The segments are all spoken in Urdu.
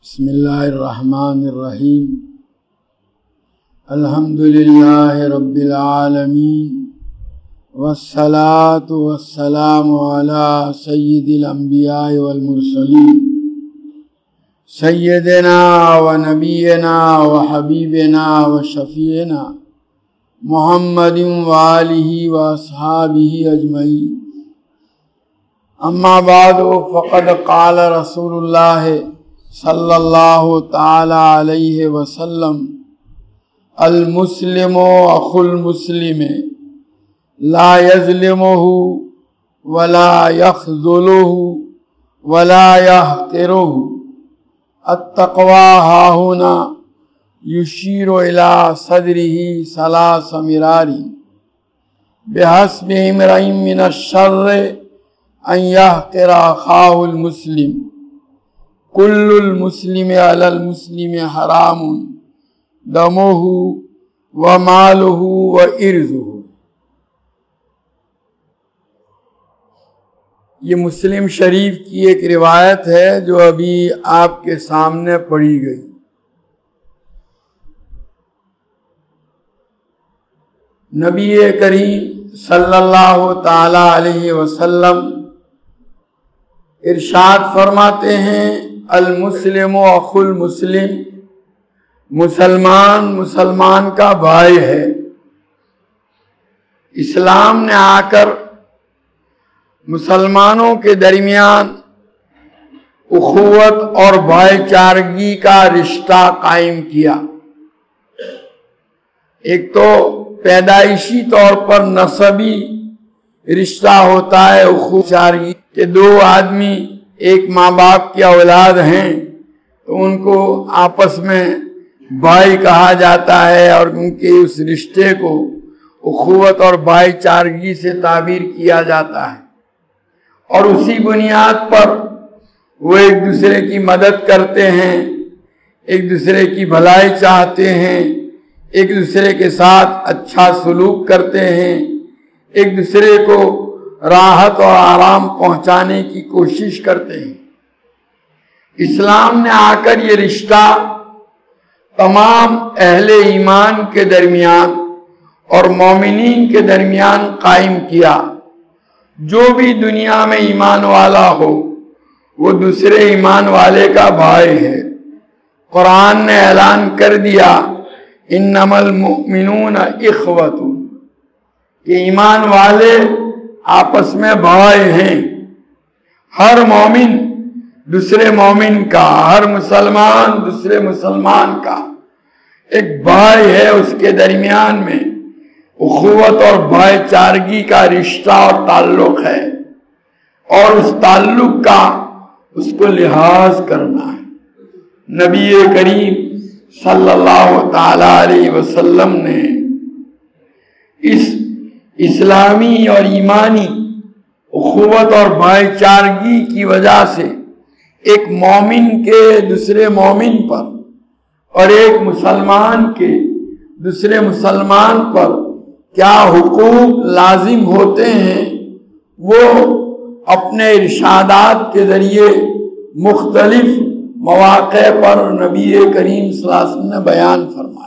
بسم اللہ الرحمن الرحیم الحمدللہ رب العالمین والصلاة والسلام علی سید الانبیاء والمرسلین سیدنا و نبینا و حبیبنا و شفیعنا محمد و آلہ و اصحابہ اجمعین اما بعد فقد قال رسول اللہ صلی اللہ تعالی علیہ وسلم المسلم اخو المسلم لا یظلمہ ولا یخذلہ ولا یحقرہ التقوی ہاہنا یشیر الی صدرہ ثلاث مرار بحسب امرئ من الشر ان یحقر اخاہ المسلم کل المسلم علی المسلم حرام دمہ و مالہ و عرضہ۔ یہ مسلم شریف کی ایک روایت ہے جو ابھی آپ کے سامنے پڑھی گئی۔ نبی کریم صلی اللہ تعالی علیہ وسلم ارشاد فرماتے ہیں المسلم اخو المسلم، مسلمان مسلمان کا بھائی ہے۔ اسلام نے آ کر مسلمانوں کے درمیان اخوت اور بھائی چارگی کا رشتہ قائم کیا۔ ایک تو پیدائشی طور پر نسبی رشتہ ہوتا ہے اخوت چارگی کہ دو آدمی ایک ماں باپ کی اولاد ہیں تو ان کو آپس میں بھائی کہا جاتا ہے اور ان کے اس رشتے کو اخوت اور بھائی چارگی سے تعبیر کیا جاتا ہے، اور اسی بنیاد پر وہ ایک دوسرے کی مدد کرتے ہیں، ایک دوسرے کی بھلائی چاہتے ہیں، ایک دوسرے کے ساتھ اچھا سلوک کرتے ہیں، ایک دوسرے کو راحت اور آرام پہنچانے کی کوشش کرتے ہیں۔ اسلام نے آ کر یہ رشتہ تمام اہل ایمان کے درمیان اور مومنین کے درمیان قائم کیا۔ جو بھی دنیا میں ایمان والا ہو وہ دوسرے ایمان والے کا بھائی ہے۔ قرآن نے اعلان کر دیا انما المؤمنون اخوۃ، کہ ایمان والے آپس میں بھائی ہیں۔ ہر مومن دوسرے مومن کا، ہر مسلمان دوسرے مسلمان کا ایک بھائی ہے، اس کے درمیان میں اخوت اور بھائی چارگی کا رشتہ اور تعلق ہے، اور اس تعلق کا اس کو لحاظ کرنا ہے۔ نبی کریم صلی اللہ تعالی علیہ وسلم نے اس اسلامی اور ایمانی اخوت اور بھائی چارگی کی وجہ سے ایک مومن کے دوسرے مومن پر اور ایک مسلمان کے دوسرے مسلمان پر کیا حقوق لازم ہوتے ہیں وہ اپنے ارشادات کے ذریعے مختلف مواقع پر نبی کریم صلی اللہ علیہ وسلم نے بیان فرمائے۔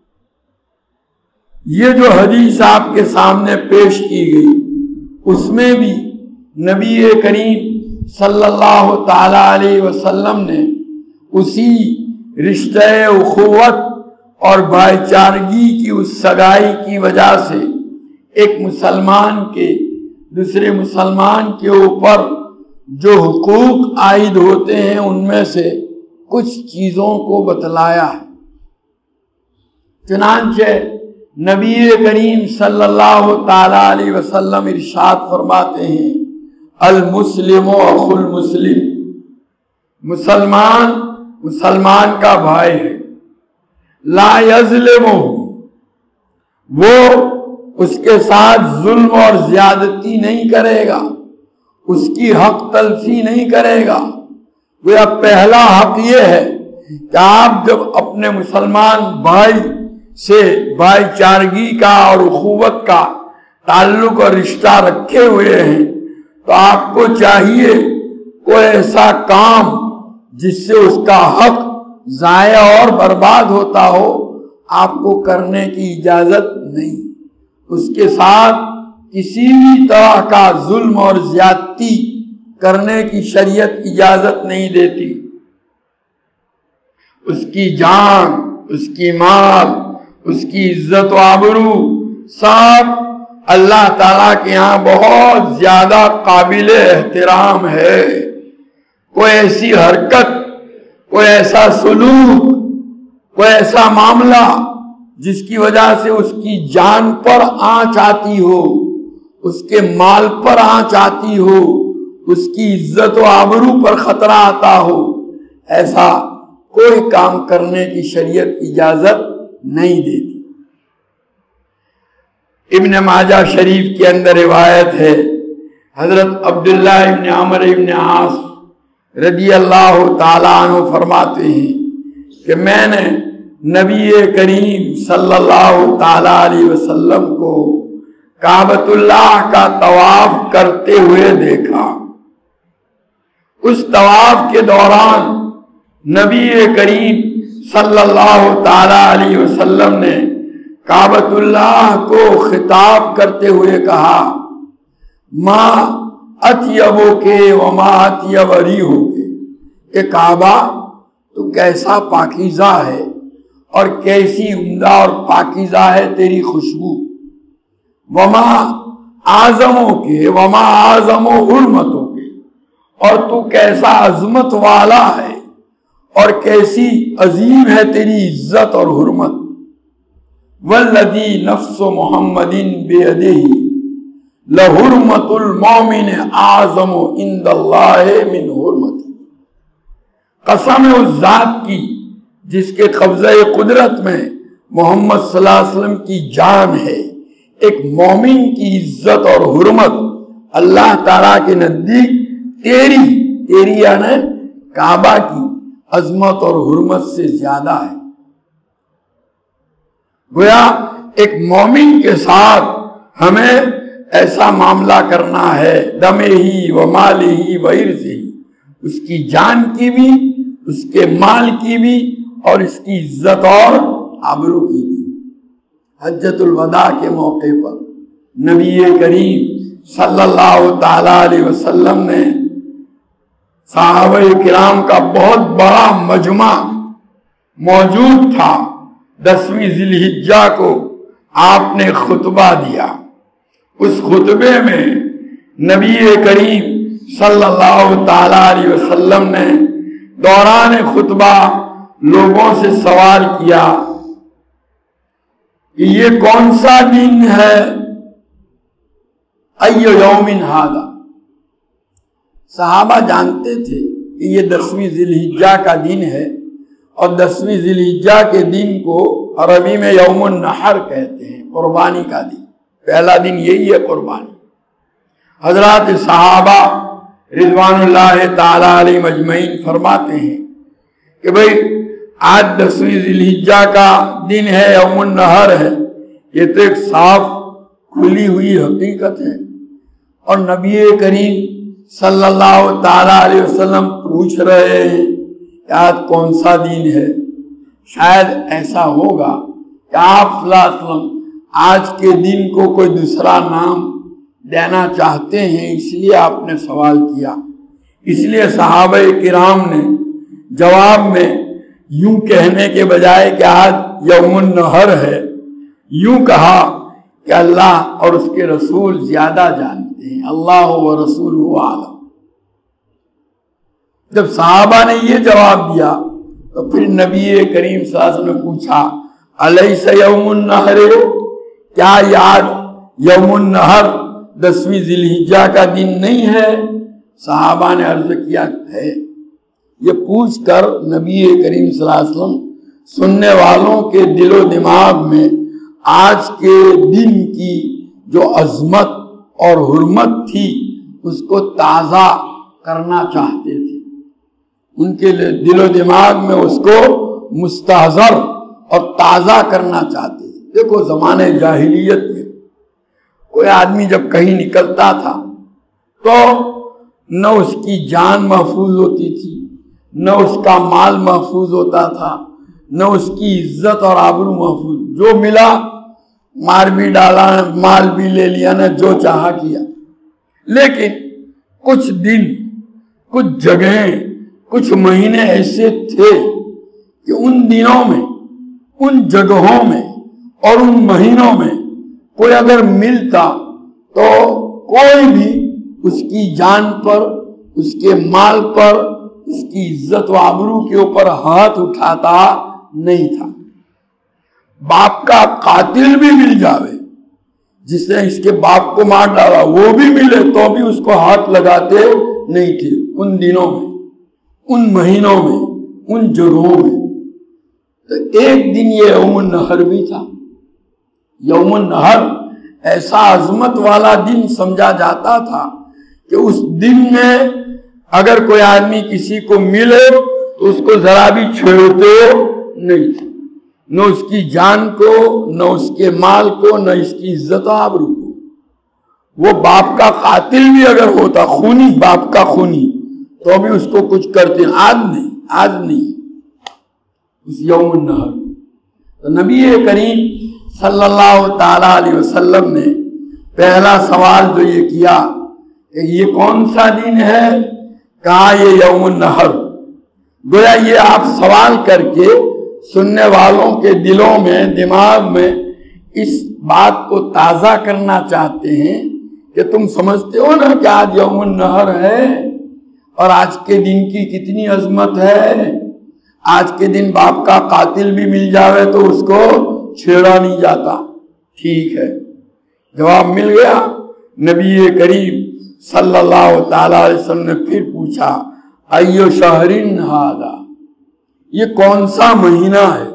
یہ جو حدیث آپ کے سامنے پیش کی گئی اس میں بھی نبی کریم صلی اللہ تعالی علیہ وسلم نے اسی رشتہ اخوت اور بھائی چارگی کی اس سگائی کی وجہ سے ایک مسلمان کے دوسرے مسلمان کے اوپر جو حقوق عائد ہوتے ہیں ان میں سے کچھ چیزوں کو بتلایا ہے۔ چنانچہ نبی کریم صلی اللہ تعالی علیہ وسلم ارشاد فرماتے ہیں المسلم اخو المسلم، مسلمان مسلمان کا بھائی ہے، لا یظلمہ، وہ اس کے ساتھ ظلم اور زیادتی نہیں کرے گا، اس کی حق تلفی نہیں کرے گا۔ وہ پہلا حق یہ ہے کہ آپ جب اپنے مسلمان بھائی سے بھائی چارگی کا اور اخوت کا تعلق اور رشتہ رکھے ہوئے ہیں تو آپ کو چاہیے کوئی ایسا کام جس سے اس کا حق ضائع اور برباد ہوتا ہو آپ کو کرنے کی اجازت نہیں۔ اس کے ساتھ کسی بھی طرح کا ظلم اور زیادتی کرنے کی شریعت اجازت نہیں دیتی۔ اس کی جان، اس کی مال، اس کی عزت و آبرو سب اللہ تعالیٰ کے یہاں بہت زیادہ قابل احترام ہے۔ کوئی ایسی حرکت، کوئی ایسا سلوک، کوئی ایسا معاملہ جس کی وجہ سے اس کی جان پر آنچ آتی ہو، اس کے مال پر آنچ آتی ہو، اس کی عزت و آبرو پر خطرہ آتا ہو، ایسا کوئی کام کرنے کی شریعت اجازت نہیں دیتی۔ ابن ماجہ شریف کے اندر روایت ہے، حضرت عبداللہ ابن عمر ابن عاص رضی اللہ تعالیٰ عنہ فرماتے ہیں کہ میں نے نبی کریم صلی اللہ تعالیٰ علیہ وسلم کو کعبۃ اللہ کا طواف کرتے ہوئے دیکھا۔ اس طواف کے دوران نبی کریم صلی اللہ تعالیٰ علیہ وسلم نے کعبۃ اللہ کو خطاب کرتے ہوئے کہا، ما اطیبو کے وما اطیب ریحو کے، کہ کعبہ تو کیسا پاکیزہ ہے اور کیسی عمدہ اور پاکیزہ ہے تیری خوشبو، وما اعظمو کے وما اعظمو حرمتو کے، اور تو کیسا عظمت والا ہے اور کیسی عظیم ہے تیری عزت اور حرمت، والذی نفس محمد بیدہ لحرمت المومن اعظم عند اللہ من حرمت، قسم اس ذات کی جس کے قبضہ قدرت میں محمد صلی اللہ علیہ وسلم کی جان ہے، ایک مومن کی عزت اور حرمت اللہ تعالیٰ کے نزدیک تیری یعنی کعبہ کی عظمت اور حرمت سے زیادہ ہے۔ گویا ایک مومن کے ساتھ ہمیں ایسا معاملہ کرنا ہے، دمے ہی و مال ہی و عرض ہی، اس کی جان کی بھی، اس کے مال کی بھی، اور اس کی عزت اور آبرو کی بھی۔ حجۃ الوداع کے موقع پر نبی کریم صلی اللہ تعالیٰ علیہ وسلم نے صحابہ کرام کا بہت بڑا مجمع موجود تھا۔ 10ویں ذی الحجہ کو آپ نے خطبہ دیا۔ اس خطبے میں نبی کریم صلی اللہ تعالیٰ علیہ وسلم نے دوران خطبہ لوگوں سے سوال کیا کہ یہ کون سا دن ہے، ای یوم ھذا۔ صحابہ جانتے تھے کہ یہ 10ویں ذی الحجہ کا دن ہے، اور 10ویں ذی الحجہ کے دن کو عربی میں یوم النحر کہتے ہیں، قربانی کا دن، پہلا دن یہی ہے قربانی۔ حضرات صحابہ رضوان اللہ تعالیٰ علیہ مجمعین فرماتے ہیں کہ بھئی آج 10ویں ذی الحجہ کا دن ہے، یوم النحر ہے، یہ تو ایک صاف کھلی ہوئی حقیقت ہے، اور نبی کریم صلی اللہ تعالیٰ علیہ وسلم پوچھ رہے ہیں کہ آج کون سا دن ہے۔ شاید ایسا ہوگا کہ آپ صلی اللہ علیہ وسلم آج کے دن کو کوئی دوسرا نام دینا چاہتے ہیں، اس لیے آپ نے سوال کیا۔ اس لیے صحابہ کرام نے جواب میں یوں کہنے کے بجائے کہ آج یوم النحر ہے، یوں کہا کہ اللہ اور اس کے رسول زیادہ جانتے ہیں، اللہ و رسولہ اعلم۔ جب صحابہ نے یہ جواب دیا تو پھر نبی کریم صلی اللہ علیہ وسلم نے پوچھا، الیس یوم النحر، کیا یاد یوم النحر 10ویں ذی الحجہ کا دن نہیں ہے؟ صحابہ نے عرض کیا ہے۔ یہ پوچھ کر نبی کریم صلی اللہ علیہ وسلم سننے والوں کے دل و دماغ میں آج کے دن کی جو عظمت اور حرمت تھی اس کو تازہ کرنا چاہتے تھے، ان کے دل و دماغ میں اس کو مستحضر اور تازہ کرنا چاہتے تھے۔ دیکھو زمانے جاہلیت میں کوئی آدمی جب کہیں نکلتا تھا تو نہ اس کی جان محفوظ ہوتی تھی، نہ اس کا مال محفوظ ہوتا تھا، نہ اس کی عزت اور آبرو محفوظ، جو ملا مار بھی ڈالا، مال بھی لے لیا، نہ جو چاہا کیا۔ لیکن کچھ دن، کچھ جگہیں، کچھ مہینے ایسے تھے کہ ان دنوں میں، ان جگہوں میں اور ان مہینوں میں کوئی اگر ملتا تو کوئی بھی اس کی جان پر، اس کے مال پر، اس کی عزت و آبرو کے اوپر ہاتھ اٹھاتا نہیں تھا۔ باپ کا قاتل بھی مل جاوے، جس نے اس کے باپ کو مار ڈالا، وہ بھی ملے تو بھی اس کو ہاتھ لگاتے نہیں تھے ان دنوں میں، ان مہینوں میں، ان جگہوں میں۔ تو ایک دن یہ یوم النحر بھی تھا۔ یوم النحر ایسا عظمت والا دن سمجھا جاتا تھا کہ اس دن میں اگر کوئی آدمی کسی کو ملے تو اس کو ذرا بھی چھیڑتے نہیں تھے، نہ اس کی جان کو، نہ اس کے مال کو، نہ اس کی عزت و آبرو کو۔ وہ باپ کا قاتل بھی اگر ہوتا، خونی، باپ کا خونی، تو بھی اس کو کچھ کرتے۔ آج نہیں، آج نہیں، اس یوم النحر۔ تو نبی کریم صلی اللہ تعالی علیہ وسلم نے پہلا سوال جو یہ کیا کہ یہ کون سا دن ہے، کہا یہ یوم النحر۔ گویا یہ آپ سوال کر کے سننے والوں کے دلوں میں، دماغ میں اس بات کو تازہ کرنا چاہتے ہیں کہ تم سمجھتے ہو نا کہ آج یوم النحر ہے اور آج کے دن کی کتنی عظمت ہے۔ آج کے دن باپ کا قاتل بھی مل جاوے تو اس کو چھیڑا نہیں جاتا۔ ٹھیک ہے، جواب مل گیا۔ نبی کریم صلی اللہ تعالی علیہ وسلم نے پھر پوچھا ایو شہرن ھذا، یہ کون سا مہینہ ہے؟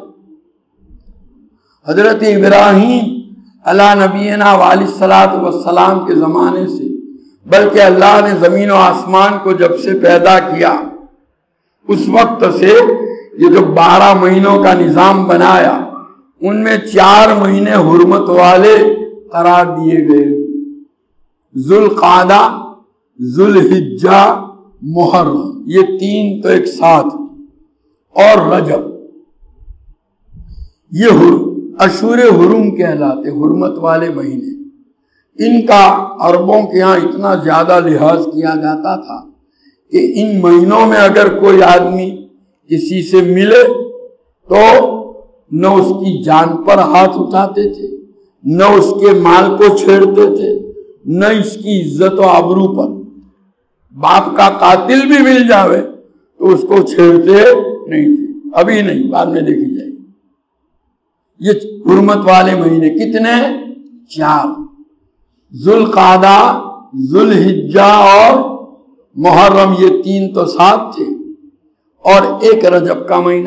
حضرت ابراہیم علی نبینا علیہ الصلوۃ والسلام کے زمانے سے، بلکہ اللہ نے زمین و آسمان کو جب سے پیدا کیا اس وقت سے یہ جو 12 مہینوں کا نظام بنایا، ان میں 4 مہینے حرمت والے قرار دیے گئے، ذوالقعدہ، ذوالحجہ، محرم، یہ 3 تو ایک ساتھ، اور رجب۔ یہ اشہر حرم کہلاتے، حرمت والے مہینے۔ ان کا عربوں کے ہاں اتنا زیادہ لحاظ کیا جاتا تھا کہ ان مہینوں میں اگر کوئی آدمی کسی سے ملے تو نہ اس کی جان پر ہاتھ اٹھاتے تھے، نہ اس کے مال کو چھیڑتے تھے، نہ اس کی عزت و آبرو پر۔ باپ کا قاتل بھی مل جاوے تو اس کو چھیڑتے نہیں تھے۔ ابھی نہیں، بعد میں دیکھی جائے گی۔ یہ حرمت والے مہینے کتنے؟ 4، ذوالقعدہ، ذوالحجہ اور محرم، یہ 3 تو ساتھ تھے، اور ایک رجب کا مہینہ۔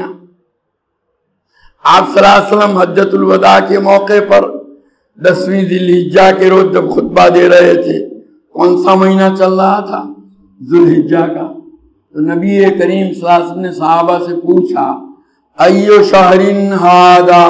آپ صلی اللہ علیہ وسلم حجۃ الوداع کے موقع پر 10ویں ذی الحجہ کے روز جب خطبہ دے رہے تھے، کون سا مہینہ چل رہا تھا؟ ذوالحجہ کا۔ تو نبی کریم صلی اللہ علیہ وسلم نے صحابہ سے پوچھا ایو شہرن ھذا،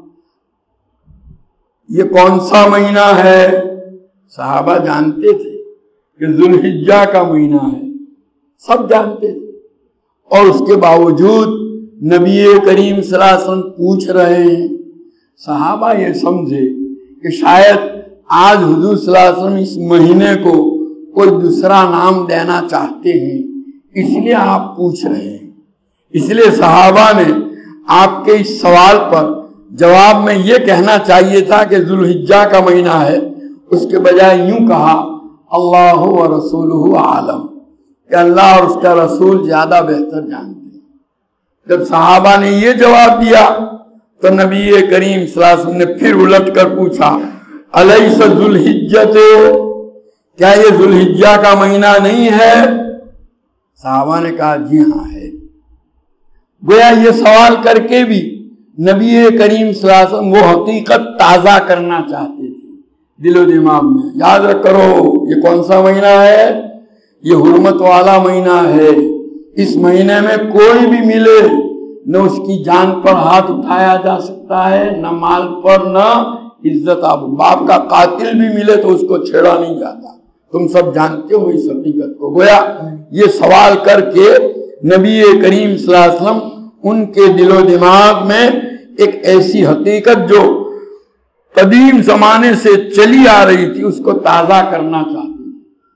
یہ کون سا مہینہ ہے؟ صحابہ جانتے تھے کہ ذوالحجہ کا مہینہ ہے، سب جانتے تھے، اور اس کے باوجود نبی کریم صلی اللہ علیہ وسلم پوچھ رہے ہیں۔ صحابہ یہ سمجھے کہ شاید آج حضور صلی اللہ علیہ وسلم اس مہینے کو کوئی دوسرا نام دینا چاہتے ہیں، اس لیے آپ پوچھ رہے ہیں۔ اس لیے صحابہ نے آپ کے اس سوال پر جواب میں یہ کہنا چاہیے تھا کہ ذوالحجہ کا مہینہ ہے، اس کے بجائے یوں کہا اللہ و رسولہ عالم، کہ اللہ اور اس کا رسول زیادہ بہتر جانتے ہیں۔ جب صحابہ نے یہ جواب دیا تو نبی کریم صلی اللہ علیہ وسلم نے پھر الٹ کر پوچھا الیس ذوالحجۃ، کیا یہ ذوالحجہ کا مہینہ نہیں ہے؟ صحابہ نے کہا جی ہاں ہے۔ گویا یہ سوال کر کے بھی نبی کریم صلی اللہ علیہ وسلم وہ حقیقت تازہ کرنا چاہتے تھے دل و دماغ میں۔ یاد رکھ کرو یہ کون سا مہینہ ہے؟ یہ حرمت والا مہینہ ہے۔ اس مہینے میں کوئی بھی ملے نہ اس کی جان پر ہاتھ اٹھایا جا سکتا ہے، نہ مال پر، نہ عزت۔ باپ کا قاتل بھی ملے تو اس کو چھیڑا نہیں جاتا۔ تم سب جانتے ہو اس حقیقت کو۔ گویا یہ سوال کر کے نبی کریم صلی اللہ علیہ وسلم ان کے دل و دماغ میں ایک ایسی حقیقت جو قدیم زمانے سے چلی آ رہی تھی اس کو تازہ کرنا چاہتے ہیں۔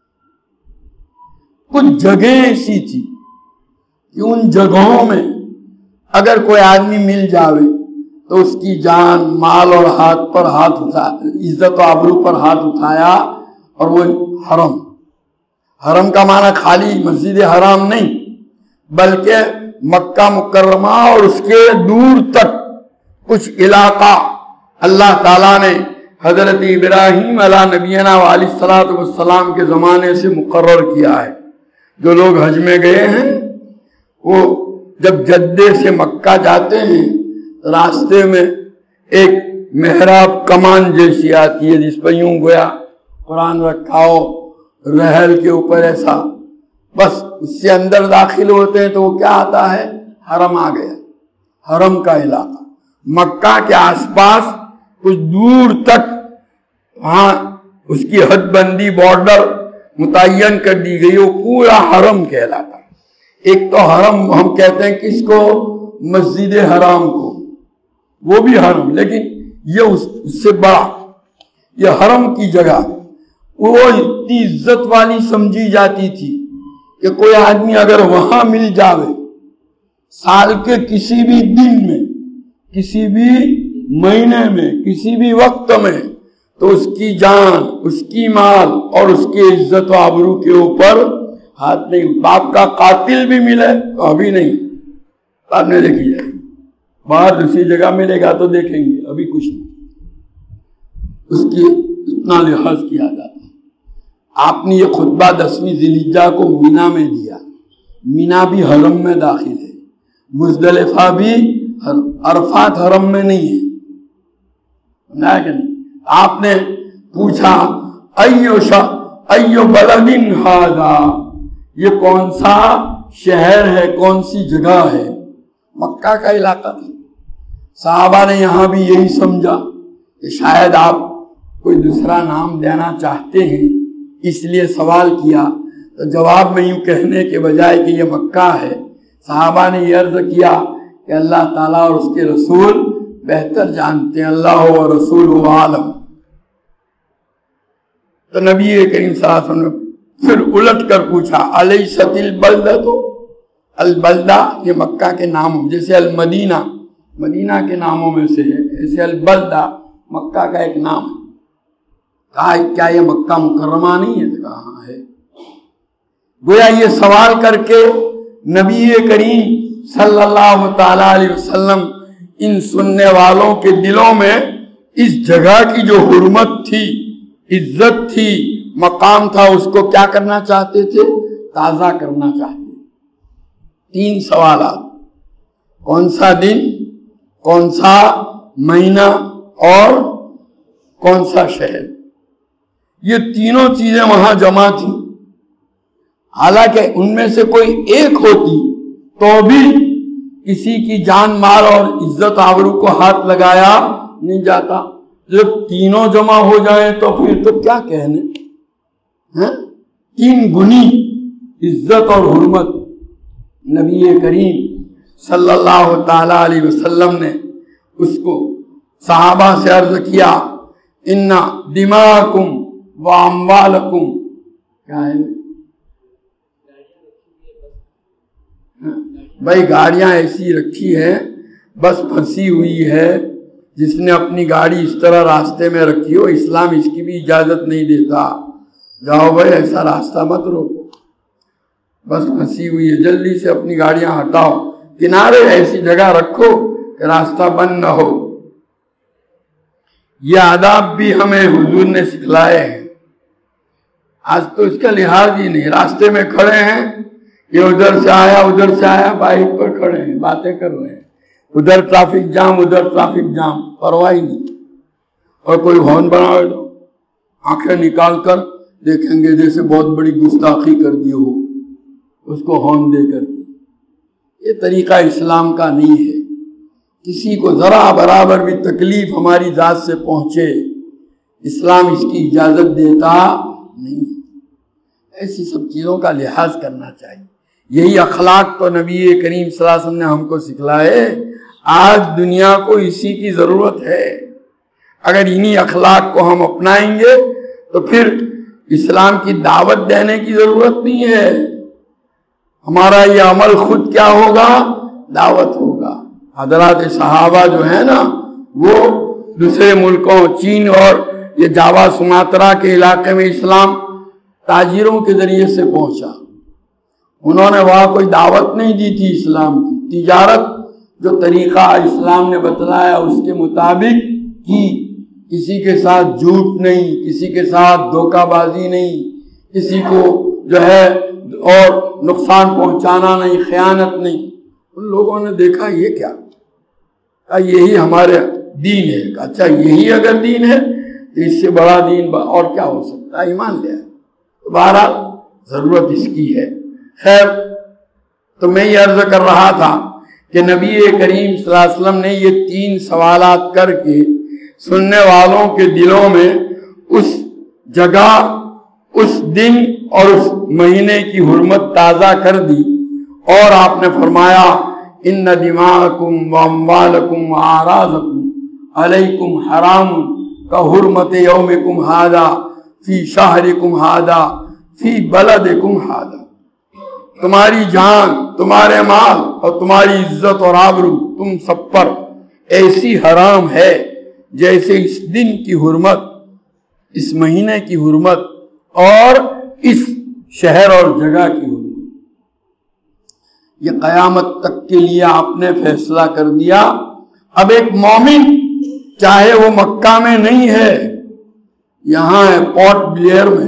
کچھ جگہیں ایسی تھی کہ ان جگہوں میں اگر کوئی آدمی مل جاوے تو اس کی جان مال اور ہاتھ پر ہاتھ اٹھا، عزت و آبرو پر ہاتھ اٹھایا، اور وہ حرم کا معنی خالی مسجد حرام نہیں بلکہ مکہ مکرمہ اور اس کے دور تک کچھ علاقہ اللہ تعالیٰ نے حضرت ابراہیم علیہ نبینا علیہ الصلوۃ والسلام کے زمانے سے مقرر کیا ہے۔ جو لوگ حج میں گئے ہیں وہ جب جدے سے مکہ جاتے ہیں راستے میں ایک محراب کمان جیسی آتی ہے جس پر یوں گویا قرآن رکھا ہو رحل کے اوپر، ایسا بس اس سے اندر داخل ہوتے ہیں تو وہ کیا آتا ہے؟ حرم آ گیا، حرم کا علاقہ۔ مکہ کے آس پاس کچھ دور تک وہاں اس کی حد بندی بارڈر متعین کر دی گئی، وہ پورا حرم کہلاتا ہے۔ ایک تو حرم ہم کہتے ہیں کس کو؟ مسجد حرام کو، وہ بھی حرم، لیکن یہ اس سے بڑا، یہ حرم کی جگہ وہ اتنی عزت والی سمجھی جاتی تھی کہ کوئی آدمی اگر وہاں مل جاوے سال کے کسی بھی دن میں، کسی بھی مہینے میں، کسی بھی وقت میں، تو اس کی جان، اس کی مال اور اس کی عزت و آبرو کے اوپر ہاتھ نہیں۔ باپ کا قاتل بھی ملے تو ابھی نہیں، بعد میں دیکھی جائے گی، باہر دوسری جگہ ملے گا تو دیکھیں گے، ابھی کچھ نہیں، اس کی اتنا لحاظ کیا جاتا ہے۔ آپ نے یہ خطبہ 10ویں ذی الحجہ کو مینا میں دیا، مینا بھی حرم میں داخل ہے، مزدلفہ بھی، عرفات حرم میں نہیں ہے، کہ نہیں؟ آپ نے پوچھا ایو بلد ھذا، یہ کون سا شہر ہے، کون سی جگہ ہے؟ مکہ کا علاقہ تھا۔ صحابہ نے یہاں بھی یہی سمجھا کہ شاید آپ کوئی دوسرا نام دینا چاہتے ہیں، اس لیے سوال کیا، تو جواب میں یوں کہنے کے بجائے کہ یہ مکہ ہے، صحابہ نے یہ عرض کیا کہ اللہ تعالیٰ اور اس کے رسول بہتر جانتے ہیں، اللہ و رسول عالم۔ تو نبی کریم صلی اللہ علیہ وسلم نے پھر الٹ کر پوچھا الیست البلدۃ، البلدہ یہ مکہ کے نام، جیسے المدینہ مدینہ کے ناموں میں سے ہے، ایسے البلدہ مکہ کا ایک نام ہے۔ کہا کیا یہ مکہ مکرمہ نہیں ہے؟ کہا ہاں ہے۔ گویا یہ سوال کر کے نبی کریم صلی اللہ تعالی علیہ وسلم ان سننے والوں کے دلوں میں اس جگہ کی جو حرمت تھی، عزت تھی، مقام تھا، اس کو کیا کرنا چاہتے تھے؟ تازہ کرنا چاہتے تھے۔ 3 سوالات، کون سا دن، کون سا مہینہ اور کون سا شہر، یہ تینوں چیزیں وہاں جمع تھیں۔ حالانکہ ان میں سے کوئی ایک ہوتی تو بھی کسی کی جان مال اور عزت آبرو کو ہاتھ لگایا نہیں جاتا، جب تینوں جمع ہو جائیں تو پھر تو کیا کہنے، 3 گنی عزت اور حرمت۔ نبی کریم صلی اللہ تعالی علیہ وسلم نے اس کو صحابہ سے عرض کیا ان دماءکم و اموالکم، کیا ہے بھائی؟ گاڑیاں ایسی رکھی ہے، بس پھنسی ہوئی ہے، جس نے اپنی گاڑی اس طرح راستے میں رکھی ہو اسلام اس کی بھی اجازت نہیں دیتا، جاؤ بھائی ایسا راستہ مت روکو، بس پھنسی ہوئی ہے، جلدی سے اپنی گاڑیاں ہٹاؤ، کنارے ایسی جگہ رکھو کہ راستہ بند نہ ہو۔ یہ آداب بھی ہمیں حضور نے سکھلائے ہیں۔ آج تو اس کا لحاظ ہی نہیں، راستے میں کھڑے ہیں، یہ ادھر سے آیا بائک پر کھڑے ہیں، باتیں کر رہے ہیں، ادھر ٹریفک جام، ادھر ٹریفک جام، پرواہ نہیں، اور کوئی ہارن بنا دو، آنکھیں نکال کر دیکھیں گے جیسے بہت بڑی گستاخی کر دی ہو، اس کو ہارن دے کر کے۔ یہ طریقہ اسلام کا نہیں ہے۔ کسی کو ذرا برابر بھی تکلیف ہماری ذات سے پہنچے، اسلام اس کی اجازت دیتا نہیں ہے۔ ایسی سب چیزوں کا لحاظ کرنا چاہیے۔ یہی اخلاق تو نبی کریم صلی اللہ علیہ وسلم نے ہم کو سکھلائے. آج دنیا کو اسی کی ضرورت ہے. اگر انہی اخلاق کو ہم اپنائیں گے تو پھر اسلام کی دعوت دینے کی ضرورت نہیں ہے. ہمارا یہ عمل خود کیا ہوگا؟ دعوت ہوگا. حضرات صحابہ جو ہے نا وہ دوسرے ملکوں چین اور یہ جاوا سماترا کے علاقے میں اسلام تاجروں کے ذریعے سے پہنچا. انہوں نے وہاں کوئی دعوت نہیں دی تھی اسلام کی. تجارت جو طریقہ اسلام نے بتلایا اس کے مطابق کی. کسی کے ساتھ جھوٹ نہیں, کسی کے ساتھ دھوکہ بازی نہیں, کسی کو جو ہے اور نقصان پہنچانا نہیں, خیانت نہیں. ان لوگوں نے دیکھا یہ کیا, یہی ہمارے دین ہے. اچھا یہی اگر دین ہے تو اس سے بڑا دین اور کیا ہو سکتا ہے؟ ایمان لیا. بہرحال ضرورت اس کی ہے. خیر, تو میں یہ عرض کر رہا تھا کہ نبی کریم صلی اللہ علیہ وسلم نے یہ 3 سوالات کر کے سننے والوں کے دلوں میں اس جگہ, اس دن اور اس مہینے کی حرمت تازہ کر دی. اور آپ نے فرمایا ان دماءکم واموالکم واعراضکم علیکم حرام کحرمت یومکم ھذا فی شہرکم ھذا فی بلدکم ھذا. تمہاری جان, تمہارے مال اور تمہاری عزت اور آبرو تم سب پر ایسی حرام ہے جیسے اس دن کی حرمت, اس مہینے کی حرمت اور اس شہر اور جگہ کی حرمت. یہ قیامت تک کے لیے آپ نے فیصلہ کر دیا. اب ایک مومن چاہے وہ مکہ میں نہیں ہے, یہاں ہے پورٹ بلیئر میں,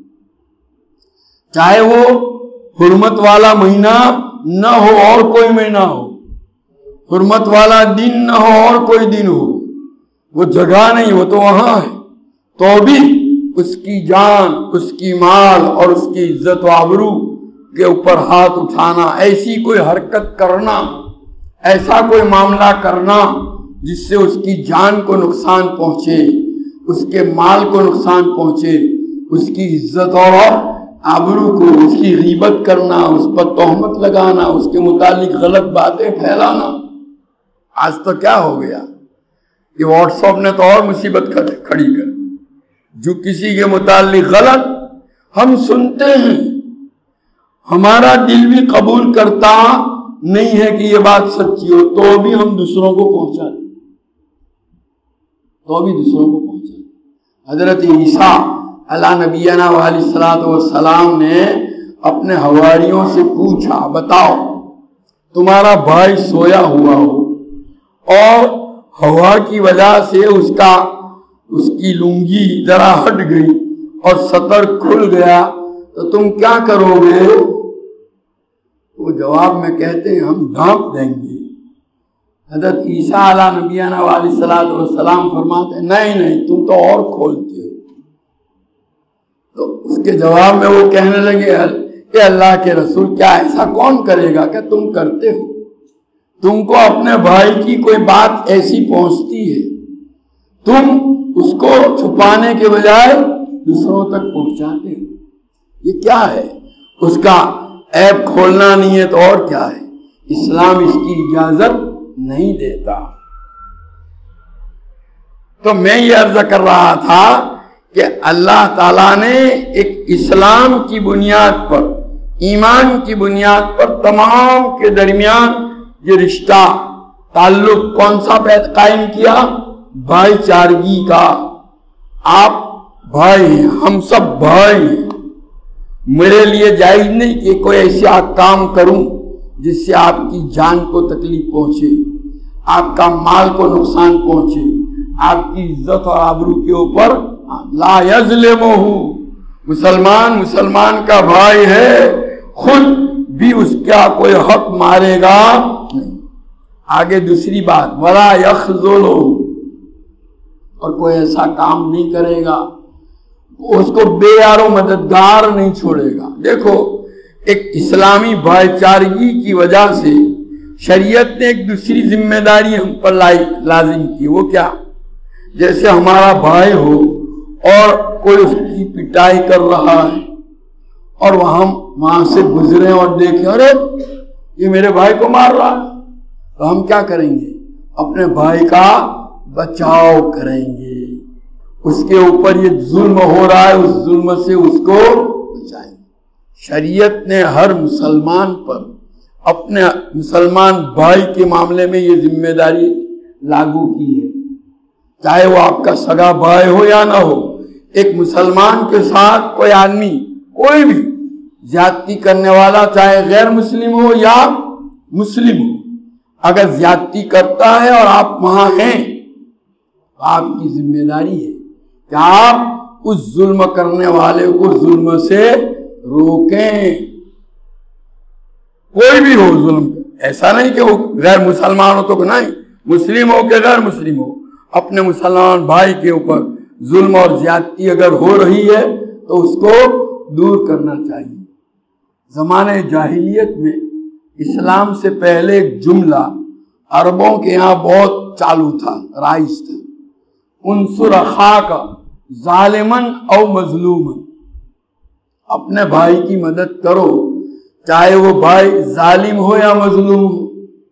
چاہے وہ حرمت والا مہینہ نہ ہو اور کوئی مہینہ ہو, حرمت والا دن نہ ہو اور کوئی دن ہو, وہ جگہ نہیں, وہ تو وہاں ہے, تو بھی اس کی جان, اس کی مال اور اس کی عزت و آبرو کے اوپر ہاتھ اٹھانا, ایسی کوئی حرکت کرنا, ایسا کوئی معاملہ کرنا جس سے اس کی جان کو نقصان پہنچے, اس کے مال کو نقصان پہنچے, اس کی عزت اور آبرو کو, اس کی غیبت کرنا, اس پر تہمت لگانا, اس کے متعلق غلط باتیں پھیلانا. آج تو کیا ہو گیا کہ واٹس ایپ نے تو اور مصیبت کھڑی کر, جو کسی کے متعلق غلط ہم سنتے ہیں, ہمارا دل بھی قبول کرتا نہیں ہے کہ یہ بات سچی ہو, تو بھی ہم دوسروں کو پہنچاتے, حضرت عیسیٰ علیہ نبینا علیہ الصلوۃ والسلام نے اپنے حواریوں سے پوچھا, بتاؤ تمہارا بھائی سویا ہوا ہو اور ہوا کی وجہ سے اس کی لنگی ذرا ہٹ گئی اور سطر کھل گیا, تو تم کیا کرو گے؟ وہ جواب میں کہتے ہیں ہم ڈھانپ دیں گے. حضرت عیسیٰ علیہ نبینا علیہ الصلوۃ والسلام فرماتے ہیں نہیں تم تو اور کھولتے ہو. تو اس کے جواب میں وہ کہنے لگے کہ اللہ کے رسول کیا ایسا کون کرے گا کہ تم کرتے ہو؟ تم کو اپنے بھائی کی کوئی بات ایسی پہنچتی ہے, تم اس کو چھپانے کے بجائے دوسروں تک پہنچاتے ہو. یہ کیا ہے؟ اس کا عیب کھولنا نہیں ہے تو اور کیا ہے؟ اسلام اس کی اجازت نہیں دیتا. تو میں یہ عرض کر رہا تھا کہ اللہ تعالیٰ نے ایک اسلام کی بنیاد پر, ایمان کی بنیاد پر تمام کے درمیان یہ رشتہ تعلق کون سا قائم کیا؟ بھائی چارگی کا. آپ بھائی ہیں, ہم سب بھائی ہیں. میرے لیے جائز نہیں کہ کوئی ایسا کام کروں جس سے آپ کی جان کو تکلیف پہنچے, آپ کا مال کو نقصان پہنچے, آپ کی عزت اور آبرو کے اوپر. لا یظلمہ, مسلمان کا بھائی ہے, خود بھی اس کا کوئی حق مارے گا نہیں. آگے دوسری بات, ولا یخذلہ, اور کوئی ایسا کام نہیں کرے گا, اس کو بے یار و مددگار نہیں چھوڑے گا. دیکھو ایک اسلامی بھائی چارگی کی وجہ سے شریعت نے ایک دوسری ذمہ داری ہم پر لازم کی. وہ کیا؟ جیسے ہمارا بھائی ہو اور کوئی اس کی پٹائی کر رہا ہے اور وہاں سے گزرے اور دیکھیں ارے یہ میرے بھائی کو مار رہا ہے، تو ہم کیا کریں گے؟ اپنے بھائی کا بچاؤ کریں گے، اس کے اوپر یہ ظلم ہو رہا ہے اس ظلم سے اس کو بچائیں گے۔ شریعت نے ہر مسلمان پر اپنے مسلمان بھائی کے معاملے میں یہ ذمہ داری لاگو کی ہے، چاہے وہ آپ کا سگا بھائی ہو یا نہ ہو۔ ایک مسلمان کے ساتھ کوئی آدمی کوئی بھی زیادتی کرنے والا، چاہے غیر مسلم ہو یا مسلم ہو، اگر زیادتی کرتا ہے اور آپ وہاں ہیں تو آپ کی ذمہ داری ہے کہ آپ اس ظلم کرنے والے کو ظلم سے روکیں۔ کوئی بھی ہو ظلم، ایسا نہیں کہ وہ غیر مسلمان ہو تو نہیں، مسلم ہو کہ غیر مسلم ہو، اپنے مسلمان بھائی کے اوپر ظلم اور زیادتی اگر ہو رہی ہے تو اس کو دور کرنا چاہیے۔ زمانے جاہلیت میں اسلام سے پہلے ایک جملہ عربوں کے یہاں بہت چالو تھا، رائج تھا، انصر اخاک ظالمن او مظلومن، اپنے بھائی کی مدد کرو چاہے وہ بھائی ظالم ہو یا مظلوم ہو۔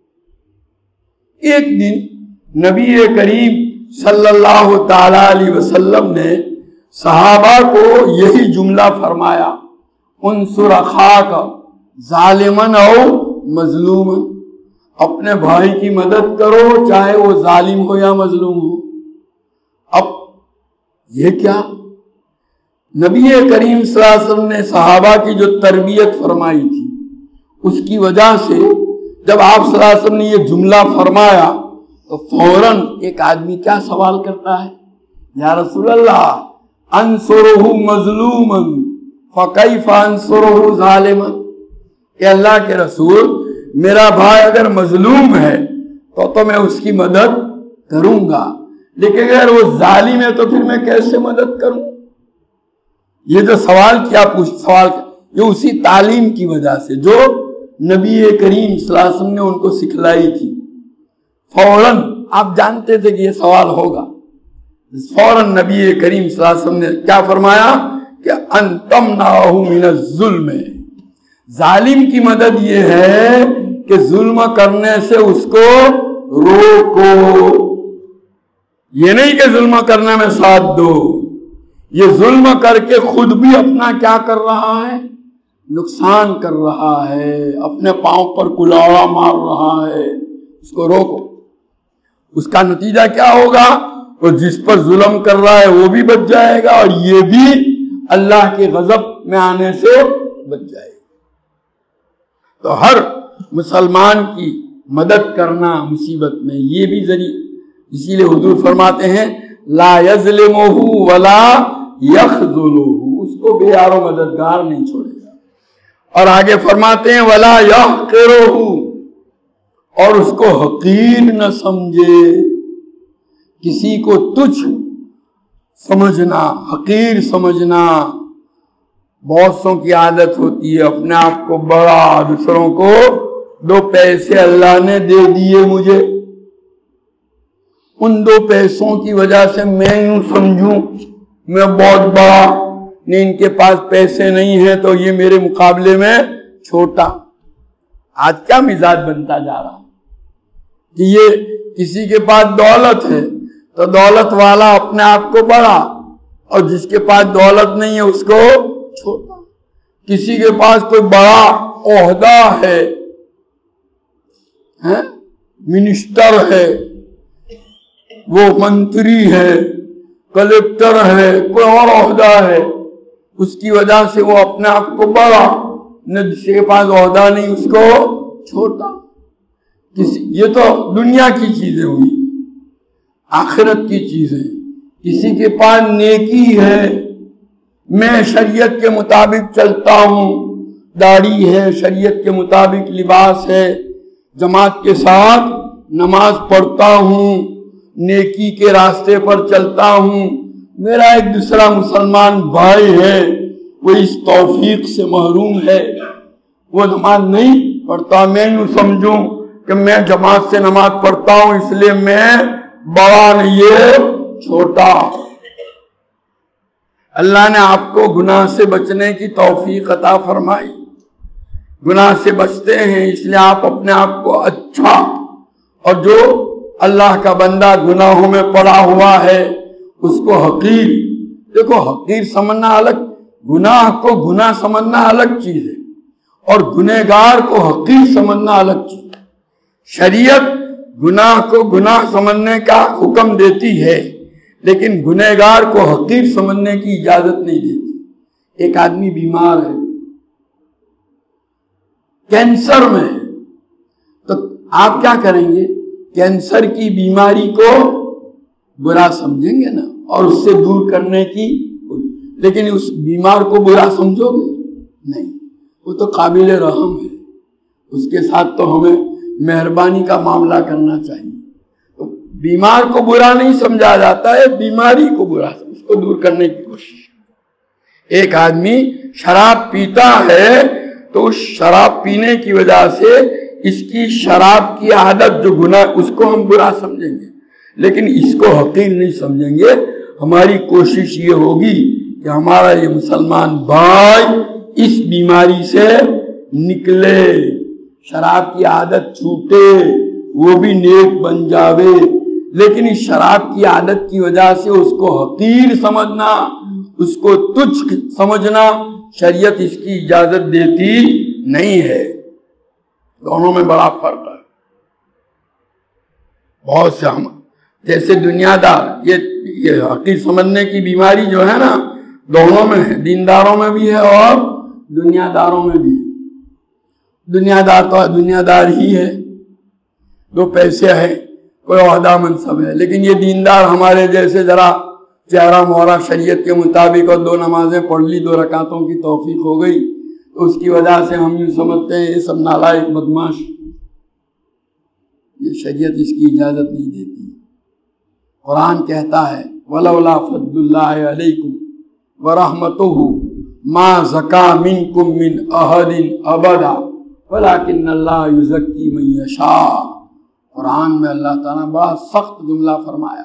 ایک دن نبی کریم صلی اللہ تعالی علیہ وسلم نے صحابہ کو یہی جملہ فرمایا، انصر اخاک ظالمن او مظلومن، اپنے بھائی کی مدد کرو چاہے وہ ظالم ہو یا مظلوم ہو۔ اب یہ کیا؟ نبی کریم صلی اللہ علیہ وسلم نے صحابہ کی جو تربیت فرمائی تھی اس کی وجہ سے جب آپ صلی اللہ علیہ وسلم نے یہ جملہ فرمایا تو فوراً ایک آدمی کیا سوال کرتا ہے، یا رسول اللہ انصرہ مظلوما فکیف انصرہ ظالما، کہ اللہ کے رسول میرا بھائی اگر مظلوم ہے تو میں اس کی مدد کروں گا، لیکن اگر وہ ظالم ہے تو پھر میں کیسے مدد کروں؟ یہ جو سوال یہ اسی تعلیم کی وجہ سے جو نبی کریم صلی اللہ علیہ وسلم نے ان کو سکھلائی تھی۔ فوراً آپ جانتے تھے کہ یہ سوال ہوگا، فوراً نبی کریم صلی اللہ علیہ وسلم نے کیا فرمایا کہ ان تمنعہ من الظلم، ظالم کی مدد یہ ہے کہ ظلم کرنے سے اس کو روکو، یہ نہیں کہ ظلم کرنے میں ساتھ دو، یہ ظلم کر کے خود بھی اپنا کیا کر رہا ہے؟ نقصان کر رہا ہے، اپنے پاؤں پر کلاڑا مار رہا ہے، اس کو روکو۔ اس کا نتیجہ کیا ہوگا؟ وہ جس پر ظلم کر رہا ہے وہ بھی بچ جائے گا اور یہ بھی اللہ کے غضب میں آنے سے بچ جائے گا۔ تو ہر مسلمان کی مدد کرنا مصیبت میں یہ بھی ذریعہ، اسی لیے حضور فرماتے ہیں لا یظلمہ ولا یخذلہ، اس کو بے یار و مددگار نہیں چھوڑے گا۔ اور آگے فرماتے ہیں ولا یحقرہ، اور اس کو حقیر نہ سمجھے، کسی کو تجھ سمجھنا، حقیر سمجھنا۔ بہت سوں کی عادت ہوتی ہے اپنے آپ کو بڑا، دوسروں کو 2 پیسے اللہ نے دے دیے مجھے، ان 2 پیسوں کی وجہ سے میں یوں سمجھوں میں بہت بڑا، نہیں ان کے پاس پیسے نہیں ہیں تو یہ میرے مقابلے میں چھوٹا۔ آج کیا مزاج بنتا جا رہا کہ یہ کسی کے پاس دولت ہے تو دولت والا اپنے آپ کو بڑا، اور جس کے پاس دولت نہیں ہے اس کو چھوٹا۔ کسی کے پاس کوئی بڑا عہدہ ہے، منسٹر ہے، وہ منتری ہے، کلیکٹر ہے، کوئی اور عہدہ ہے، اس کی وجہ سے وہ اپنے آپ کو بڑا، نہ جس کے پاس عہدہ نہیں اس کو چھوٹا۔ یہ تو دنیا کی چیزیں ہوئی، آخرت کی چیزیں۔ کسی کے پاس نیکی ہے، میں شریعت کے مطابق چلتا ہوں، داڑھی ہے، شریعت کے مطابق لباس ہے، جماعت کے ساتھ نماز پڑھتا ہوں، نیکی کے راستے پر چلتا ہوں، میرا ایک دوسرا مسلمان بھائی ہے وہ اس توفیق سے محروم ہے، وہ نماز نہیں پڑھتا، میں یوں سمجھوں کہ میں جماعت سے نماز پڑھتا ہوں اس لیے میں بڑا نہیں ہے چھوٹا۔ اللہ نے آپ کو گناہ سے بچنے کی توفیق عطا فرمائی، گناہ سے بچتے ہیں، اس لیے آپ اپنے آپ کو اچھا، اور جو اللہ کا بندہ گناہوں میں پڑا ہوا ہے اس کو حقیر، دیکھو حقیر سمجھنا الگ، گناہ کو گناہ سمجھنا الگ چیز ہے، اور گنہگار کو حقیر سمجھنا الگ چیز ہے۔ شریعت گناہ کو گناہ سمجھنے کا حکم دیتی ہے، لیکن گنہگار کو حقیر سمجھنے کی اجازت نہیں دیتی۔ ایک آدمی بیمار ہے، کینسر میں، تو آپ کیا کریں گے؟ کینسر کی بیماری کو برا سمجھیں گے نا، اور اس سے دور کرنے کی، لیکن اس بیمار کو برا سمجھو گے نہیں، وہ تو قابل رحم ہے، اس کے ساتھ تو ہمیں مہربانی کا معاملہ کرنا چاہیے۔ تو بیمار کو برا نہیں سمجھا جاتا ہے، بیماری کو برا، اس کو دور کرنے کی کوشش۔ ایک آدمی شراب پیتا ہے تو اس شراب پینے کی وجہ سے اس کی شراب کی عادت جو گناہ، اس کو ہم برا سمجھیں گے، لیکن اس کو حقیر نہیں سمجھیں گے۔ ہماری کوشش یہ ہوگی کہ ہمارا یہ مسلمان بھائی اس بیماری سے نکلے، شراب کی عادت چھوٹے، وہ بھی نیک بن جاوے، لیکن اس شراب کی عادت کی وجہ سے اس کو حقیر سمجھنا، اس کو تچھ سمجھنا، شریعت اس کی اجازت دیتی نہیں ہے۔ دونوں میں بڑا فرق ہے۔ بہت سے ہم جیسے دنیا دار، یہ حقیر سمجھنے کی بیماری جو ہے نا، دونوں میں ہے، دینداروں میں بھی ہے اور دنیا داروں میں بھی ہے۔ دنیا دار تو دنیا دار ہی ہے، دو پیسے ہے، کوئی عہدہ منصب ہے، لیکن یہ دیندار ہمارے جیسے ذرا چہرہ مہرہ شریعت کے مطابق اور 2 نمازیں پڑھ لی، 2 رکعتوں کی توفیق ہو گئی، تو اس کی وجہ سے ہم یوں سمجھتے ہیں یہ سب نالائق بدماش۔ یہ شریعت اس کی اجازت نہیں دیتی۔ قرآن کہتا ہے وَلَوْلَا فَضْلُ اللَّهِ عَلَيْكُمْ وَرَحْمَتُهُ مَا زَكَىٰ مِنْكُمْ مِنْ أَحَدٍ أَبَدًا وَلَٰكِنَّ اللَّهَ يُزَكِّي مَن يَشَاءُ۔ قرآن میں اللہ تعالیٰ نے بڑا سخت جملہ فرمایا،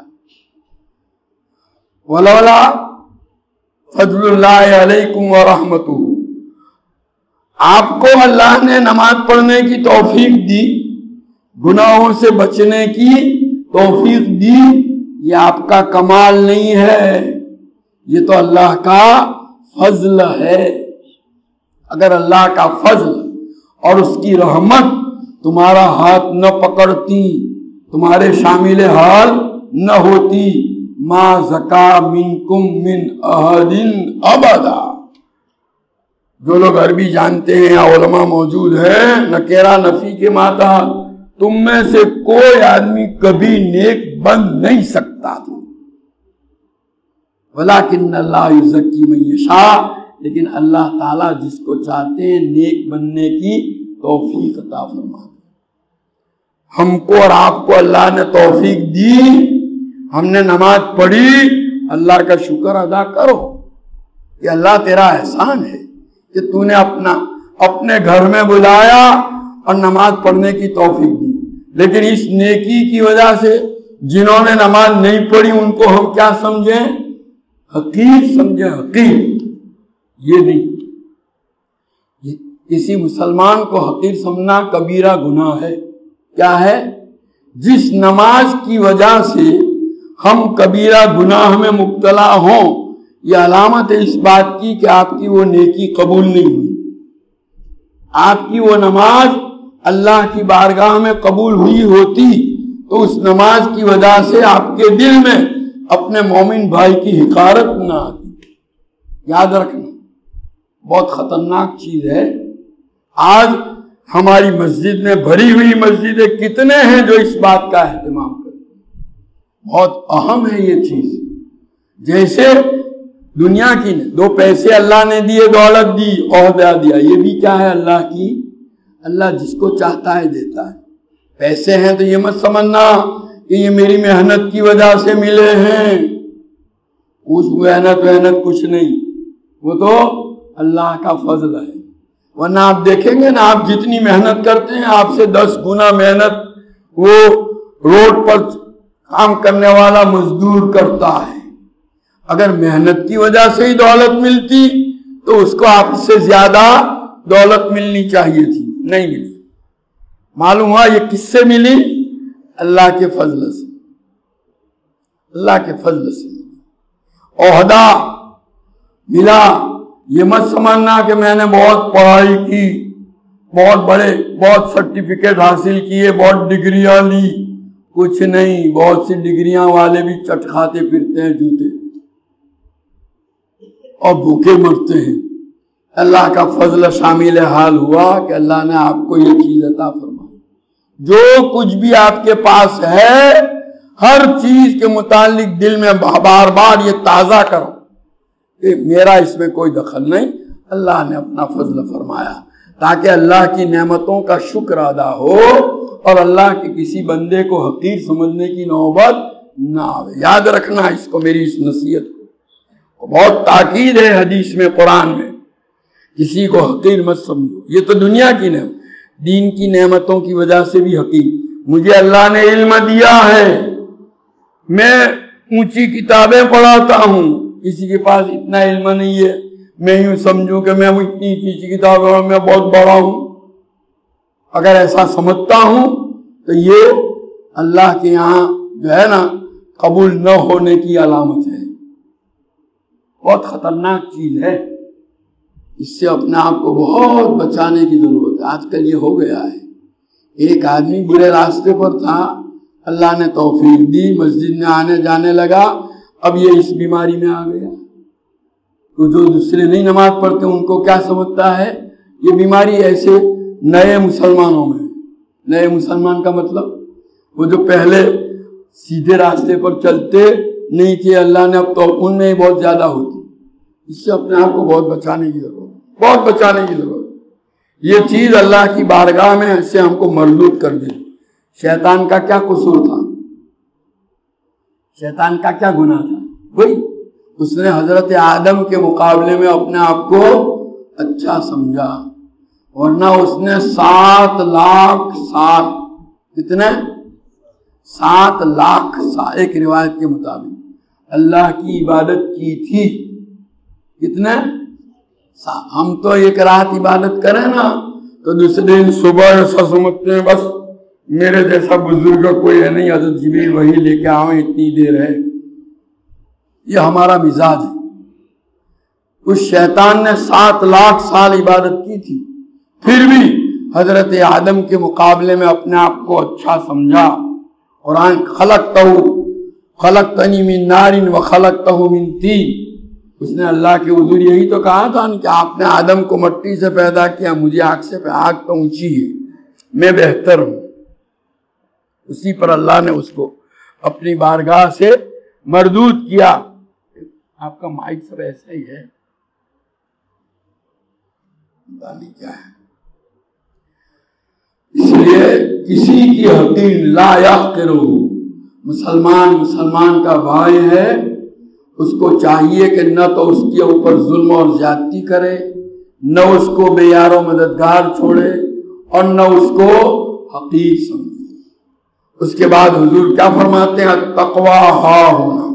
وَلَوْلَا فَضْلُ اللَّهِ عَلَيْكُمْ وَرَحْمَتُهُ، آپ کو اللہ نے نماز پڑھنے کی توفیق دی، گناہوں سے بچنے کی توفیق دی، یہ آپ کا کمال نہیں ہے، یہ تو اللہ کا فضل ہے۔ اگر اللہ کا فضل اور اس کی رحمت تمہارا ہاتھ نہ پکڑتی، تمہارے شامل حال نہ ہوتی، ما زکا منکم من احد ابدا۔ جو لوگ عربی جانتے ہیں یا علماء موجود ہیں، نکیرہ نفی کے ماتا، تم میں سے کوئی آدمی کبھی نیک بن نہیں سکتا تھا، ولیکن اللہ یزکی من یشاء، لیکن اللہ تعالیٰ جس کو چاہتے ہیں نیک بننے کی توفیق عطا فرماتے ہیں۔ ہم کو اور آپ کو اللہ نے توفیق دی، ہم نے نماز پڑھی، اللہ کا شکر ادا کرو، یہ اللہ تیرا احسان ہے کہ تو نے اپنے گھر میں بلایا اور نماز پڑھنے کی توفیق دی۔ لیکن اس نیکی کی وجہ سے جنہوں نے نماز نہیں پڑھی ان کو ہم کیا سمجھیں؟ حقیر سمجھیں، حقیر۔ یہ نہیں، کسی مسلمان کو حقیر سمجھنا کبیرہ گناہ ہے۔ کیا ہے؟ جس نماز کی وجہ سے ہم کبیرہ گناہ میں مبتلا ہوں، یہ علامت ہے اس بات کی کہ آپ کی وہ نیکی قبول نہیں ہوئی، آپ کی وہ نماز اللہ کی بارگاہ میں قبول ہوئی ہوتی تو اس نماز کی وجہ سے آپ کے دل میں اپنے مومن بھائی کی حقارت نہ آتی۔ یاد رکھنا، بہت خطرناک چیز ہے۔ آج ہماری مسجد میں بھری ہوئی مسجدیں کتنے ہیں جو اس بات کا اہتمام کرتے ہیں؟ بہت اہم ہے یہ چیز۔ جیسے دنیا کی 2 پیسے اللہ نے دیے، دولت دی، عہدہ دیا، یہ بھی کیا ہے؟ اللہ کی، اللہ جس کو چاہتا ہے دیتا ہے۔ پیسے ہیں تو یہ مت سمجھنا کہ یہ میری محنت کی وجہ سے ملے ہیں، کچھ محنت کچھ نہیں، وہ تو اللہ کا فضل ہے۔ ورنہ آپ دیکھیں گے نا، آپ جتنی محنت کرتے ہیں آپ سے 10 گنا محنت وہ روڈ پر کام کرنے والا مزدور کرتا ہے۔ اگر محنت کی وجہ سے ہی دولت ملتی تو اس کو آپ سے زیادہ دولت ملنی چاہیے تھی، نہیں ملی۔ معلوم ہوا یہ کس سے ملی؟ اللہ کے فضل سے، اللہ کے فضل سے عہدہ ملا۔ یہ مت سمجھنا کہ میں نے بہت پڑھائی کی، بہت سرٹیفکیٹ حاصل کیے، بہت ڈگریاں لی، کچھ نہیں۔ بہت سی ڈگریاں والے بھی چٹ کھاتے پھرتے ہیں جوتے اور بھوکے مرتے ہیں۔ اللہ کا فضل شامل حال ہوا کہ اللہ نے آپ کو یہ چیز عطا فرمائی۔ جو کچھ بھی آپ کے پاس ہے ہر چیز کے متعلق دل میں بار بار یہ تازہ کرو کہ میرا اس میں کوئی دخل نہیں، اللہ نے اپنا فضل فرمایا، تاکہ اللہ کی نعمتوں کا شکر ادا ہو اور اللہ کے کسی بندے کو حقیر سمجھنے کی نوبت نہ آئے۔ یاد رکھنا اس کو، میری اس نصیحت کو بہت تاکید ہے حدیث میں، قرآن میں، کسی کو حقیر مت سمجھو۔ یہ تو دنیا کی نعمت، دین کی نعمتوں کی وجہ سے بھی حقیر۔ مجھے اللہ نے علم دیا ہے، میں اونچی کتابیں پڑھاتا ہوں، کسی کے پاس اتنا علم نہیں ہے، میں یوں سمجھوں کہ میں اتنی اونچی کتابیں پڑھوں، میں بہت بڑا ہوں۔ اگر ایسا سمجھتا ہوں تو یہ اللہ کے یہاں جو ہے نا قبول نہ ہونے کی علامت ہے، بہت خطرناک چیز ہے۔ اس سے اپنے آپ کو بہت بچانے کی ضرورت ہے۔ آج کل یہ ہو گیا ہے، ایک آدمی برے راستے پر تھا، اللہ نے توفیق دی، مسجد میں آنے جانے لگا، اب یہ اس بیماری میں آ گیا۔ تو جو دوسرے نہیں نماز پڑھتے ان کو کیا سمجھتا ہے؟ یہ بیماری ایسے نئے مسلمانوں میں، نئے مسلمان کا مطلب وہ جو پہلے سیدھے راستے پر چلتے نہیں تھے، اللہ نے اب تو ان میں بہت زیادہ ہوتی۔ اس سے اپنے آپ کو بہت بچانے کی ضرورت، بہت بچانے کی ضرورت۔ یہ چیز اللہ کی بارگاہ میں اس سے ہم کو مردود کر دے۔ شیطان کا کیا قصور تھا؟ شیطان کا کیا گناہ تھا؟ وہی اس نے حضرت آدم کے مقابلے میں اپنے آپ کو اچھا سمجھا، ورنہ اس نے 7 لاکھ سال، کتنے؟ 7 لاکھ سال ایک روایت کے مطابق اللہ کی عبادت کی تھی۔ کتنے؟ ہم تو ایک رات عبادت کریں نا تو دوسرے دن صبح ایسا سمجھتے ہیں بس میرے جیسا بزرگ کوئی ہے نہیں، حضرت جبریل وہی لے کے آئیں اتنی دیر ہے۔ یہ ہمارا مزاج ہے۔ اس شیطان نے 7 لاکھ سال عبادت کی تھی، پھر بھی حضرت آدم کے مقابلے میں اپنے آپ کو اچھا سمجھا۔ قرآن خلقتنی من نار وخلقتہ من طین، اس نے اللہ کے حضور یہی تو کہا تھا کہ آپ نے آدم کو مٹی سے پیدا کیا، مجھے آگ سے، آگ تو اونچی ہے، میں بہتر ہوں۔ اسی پر اللہ نے اس کو اپنی بارگاہ سے مردود کیا۔ آپ کا مائک سب ایسا ہی ہے، پتہ نہیں کیا ہے۔ اس لیے کسی کی حقیر لا یحقرہ، مسلمان کا بھائی ہے، اس کو چاہیے کہ نہ تو اس کے اوپر ظلم اور زیادتی کرے، نہ اس کو بے یار و مددگار چھوڑے، اور نہ اس کو حقیر سمجھے۔ اس کے بعد حضور کیا فرماتے ہیں؟ التقویٰ ہاہنا،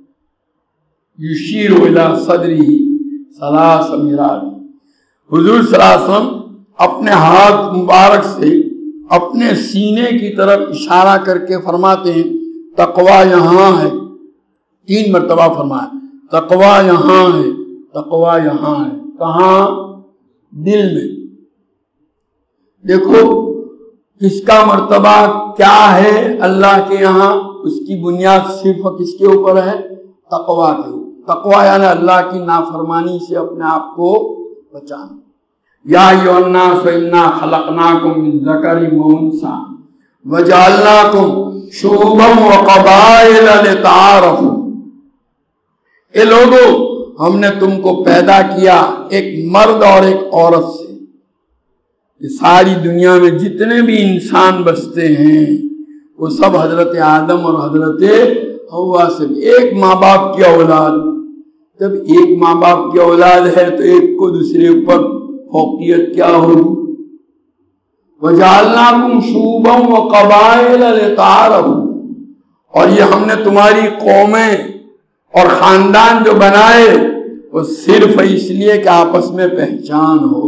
یشیر الی صدرہ 3 مرات۔ حضور صلی اللہ علیہ وسلم اپنے ہاتھ مبارک سے اپنے سینے کی طرف اشارہ کر کے فرماتے ہیں تقویٰ یہاں ہے، 3 مرتبہ فرمایا تقویٰ یہاں ہے، تقویٰ یہاں ہے۔ کہاں؟ دل میں۔ دیکھو کس کا مرتبہ کیا ہے اللہ کے یہاں، اس کی بنیاد صرف کس کے اوپر ہے؟ تقویٰ کے اوپر۔ تقویٰ یعنی اللہ کی نافرمانی سے اپنے آپ کو بچانا۔ یا ایھا الناس انا خلقناکم من ذکر و انثی وجعلناکم شعوبا وقبائل لتعارفوا، اے لوگو ہم نے تم کو پیدا کیا ایک مرد اور ایک عورت سے۔ یہ ساری دنیا میں جتنے بھی انسان بستے ہیں وہ سب حضرت آدم اور حضرت حوا سے، ایک ماں باپ کی اولاد۔ جب ایک ماں باپ کی اولاد ہے تو ایک کو دوسرے پر فوقیت کیا ہوگی؟ وَجَعَلْنَاكُمْ شُعُوبًا وَقَبَائِلَ لِتَعَارَفُوا، اور یہ ہم نے تمہاری قومیں اور خاندان جو بنائے وہ صرف اس لیے کہ آپس میں پہچان ہو.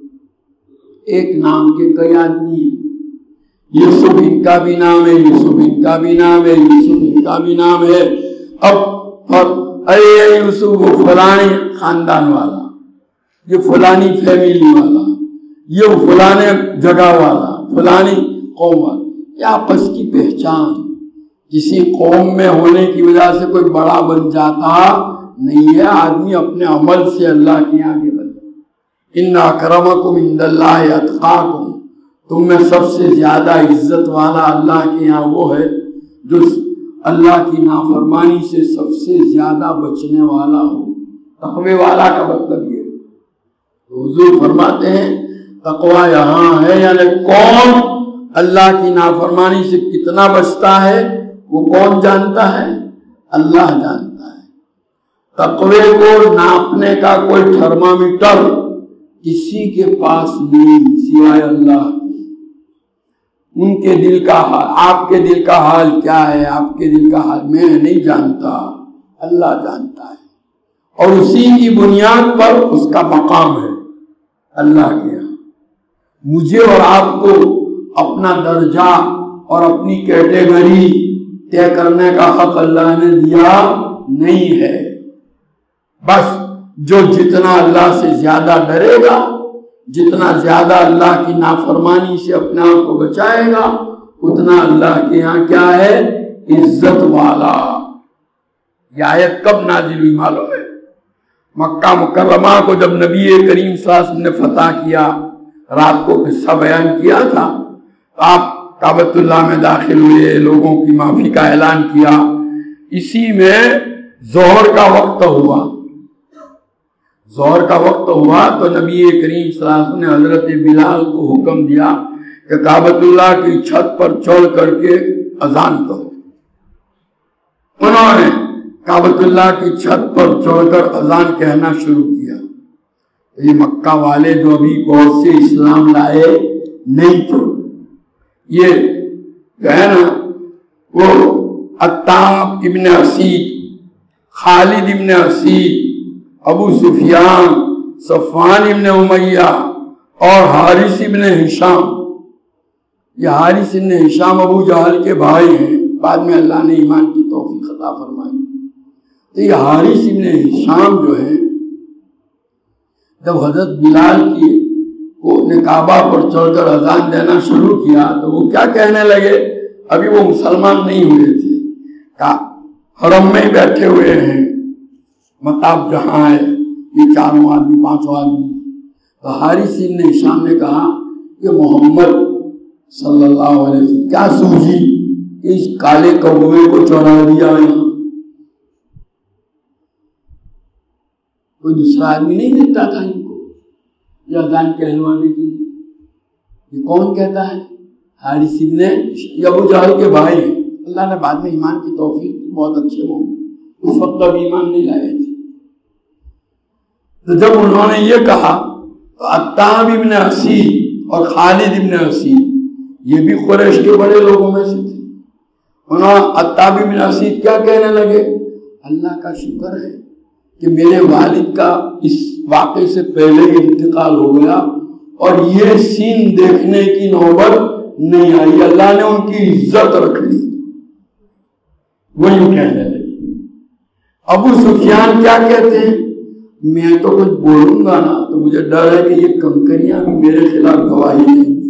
ایک نام کے کئی آدمی ہیں. یوسف ان کا بھی نام ہے, یوسف ان کا بھی نام ہے, یوسف ان کا بھی نام ہے. اب ارے یوسف وہ فلانی خاندان والا, یہ فلانی فیملی والا, یہ فلانے جگہ والا, فلانی قوم والا. یہ آپس کی پہچان. کسی قوم میں ہونے کی وجہ سے کوئی بڑا بن جاتا نہیں ہے. آدمی اپنے عمل سے اللہ کے آگے بڑھتا. ان اکرمکم عند اللہ اتقاکم, تم میں سب سے زیادہ عزت والا اللہ کے یہاں وہ ہے جو اللہ کی نافرمانی سے سب سے زیادہ بچنے والا ہو. تقوی والا کا مطلب یہ. حضور فرماتے ہیں تقوی یہاں ہے, یعنی کون اللہ کی نافرمانی سے کتنا بچتا ہے وہ کون جانتا ہے؟ اللہ جانتا ہے. تقوی کو ناپنے کا کوئی تھرمامیٹر کسی کے پاس نہیں سوائے اللہ. ان کے دل کا حال, آپ کے دل کا حال کیا ہے, آپ کے دل کا حال میں نہیں جانتا, اللہ جانتا ہے. اور اسی کی بنیاد پر اس کا مقام ہے اللہ کے یہاں. مجھے اور آپ کو اپنا درجہ اور اپنی کیٹیگری طے کرنے کا حق اللہ نے دیا نہیں ہے. بس جو جتنا اللہ سے زیادہ ڈرے گا, جتنا زیادہ اللہ کی نافرمانی سے اپنے آپ کو بچائے گا, اتنا اللہ کے یہاں کیا ہے؟ عزت والا. یہ آیت کب نازل ہوئی معلوم ہے؟ مکہ مکرمہ کو جب نبی کریم صلی اللہ علیہ وسلم نے فتح کیا, رات کو قصہ بیان کیا تھا, آپ کعبۃ اللہ میں داخل ہوئے, لوگوں کی معافی کا اعلان کیا. اسی میں ظہر کا وقت ہوا. ظہر کا وقت ہوا تو نبی کریم صلی اللہ علیہ وسلم نے حضرت بلال کو حکم دیا کہ کعبۃ اللہ کی چھت پر چڑھ کر کے اذان کرو. انہوں نے کعبۃ اللہ کی چھت پر چڑھ کر اذان کہنا شروع کیا. یہ مکہ والے جو ابھی بہت سے اسلام لائے نہیں تھے, یہ ہے نا وہ عتاب ابن اسید, خالد ابن اسید, ابو سفیان, صفوان ابن امیہ اور حارث ابن ہشام. یہ حارث ابن ہشام ابو جہل کے بھائی ہیں, بعد میں اللہ نے ایمان کی توفیق عطا فرمائی. تو یہ حارث ابن ہشام جو ہے, جب حضرت بلال کی نے کعبہ پر چڑھ کر اذان دینا شروع کیا تو وہ کیا کہنے لگے, ابھی وہ مسلمان نہیں ہوئے تھے, حرم میں بیٹھے ہوئے ہیں, مطاب جہاں ہے, یہ چاروں آدمی پانچوں آدمی. تو حارث ابن ہشام نے کہا کہ محمد صلی اللہ علیہ وسلم کیا سوجی کہ اس کالے کوے کو چڑھا دیا یہاں, کوئی دوسرا آدمی نہیں دکھتا تھا ان کو یہ اذان کہلوانے کے لیے. یہ کون کہتا ہے؟ حارث ابن, یہ ابو جہل کے بھائی ہیں. اللہ نے بعد میں ایمان کی توفیق, بہت اچھے وہ, اس وقت اب ایمان نہیں لائے تھے. تو جب انہوں نے یہ کہا تو عتاب ابن اسید اور خالد ابن اسید, یہ بھی قریش کے بڑے لوگوں میں سے تھے. انہوں عتاب ابن اسید کیا کہنے لگے, اللہ کا شکر ہے کہ میرے والد کا اس واقعے سے پہلے ہی انتقال ہو گیا اور یہ سین دیکھنے کی نوبت نہیں آئی, اللہ نے ان کی عزت رکھ لی. وہ یوں کہنے لگے. ابو سفیان کیا کہتے ہیں, میں تو کچھ بولوں گا نا تو مجھے ڈر ہے کہ یہ کنکریاں بھی میرے خلاف گواہی دیں گی.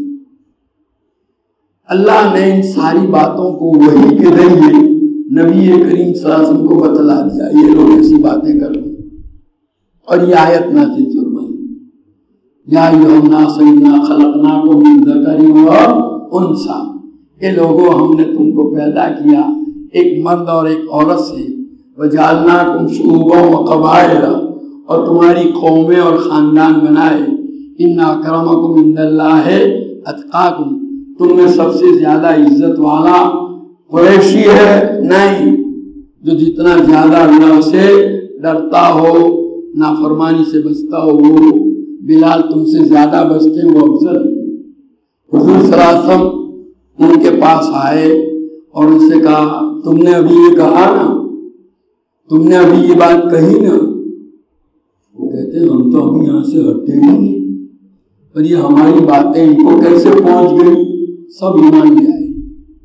اللہ نے ان ساری باتوں کو وحی کے ذریعے نبی کریم صلی اللہ علیہ وسلم کو بتلا دیا, یہ لوگ ایسی باتیں کر رہے ہیں. اور یہ آیت نازل فرمائی, یا ایھا الناس انا خلقناکم من ذکر و انثی, کہ لوگوں ہم نے تم کو پیدا کیا ایک مرد اور ایک عورت سے, وجعلناکم شعوبا وقبائل, اور تمہاری قومیں اور خاندان بنائے. ان اکرمکم عند اللہ اتقاکم, تم میں سب سے زیادہ عزت والا قریشی ہے نہیں, جو جتنا زیادہ اللہ سے ڈرتا ہو, نافرمانی سے بچتا ہو. وہ بلال تم سے زیادہ بچتے ہیں, وہ افضل. حضور صلی اللہ علیہ وسلم ان کے پاس آئے اور ان سے کہا, تم نے ابھی یہ کہا نا, تم نے ابھی یہ بات کہی نا، وہ کہتے ہیں ہم تو ابھی یہاں سے ہٹتے نہیں، اور یہ ہماری باتیں ان کو کیسے پہنچ گئی؟ سب ایمان لے آئے